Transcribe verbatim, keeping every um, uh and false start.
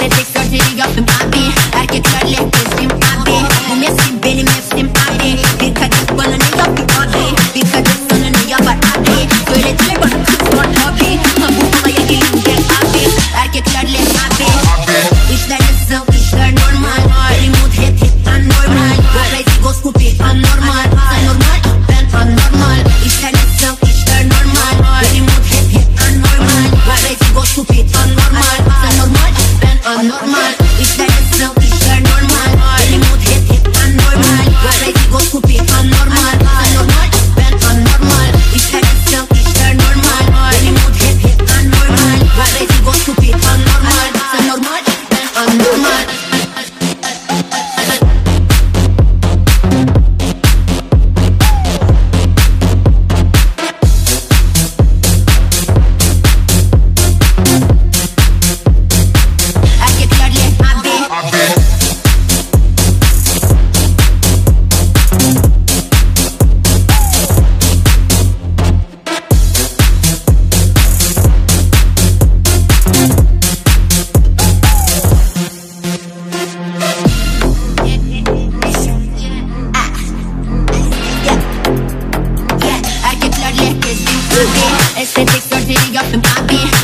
estetik surgery yaptım abi. Erkeklerle gezdim abi. Bu mevsim benim mevsim abi. Bir kadın bana ne yaptı abi? Bir kadın sana ne yapar abi? Söylediler bana kız var abi. Ha bu olaya gelince abi. Erkeklerle abi. İşler nasıl, işler normal. Benim mood hep hep anormal. Crazy go stupid anormal. Sen normal, ben anormal. İşler nasıl, işler normal. Benim mood hep hep anormal. Crazy go stupid anormal. Sen normal, ben anormal. İşler nasıl, işler normal. Benim mood hep hep anormal. Crazy go stupid anormal. Sen normal, ben anormal. İşler nasıl, işler normal. Benim mood hep hep anormal. Crazy go stupid anormal. Sen normal, ben anormal. Erkeklerle abi. Erkeklerle gezdim abi. Estetik surgery yaptım abi.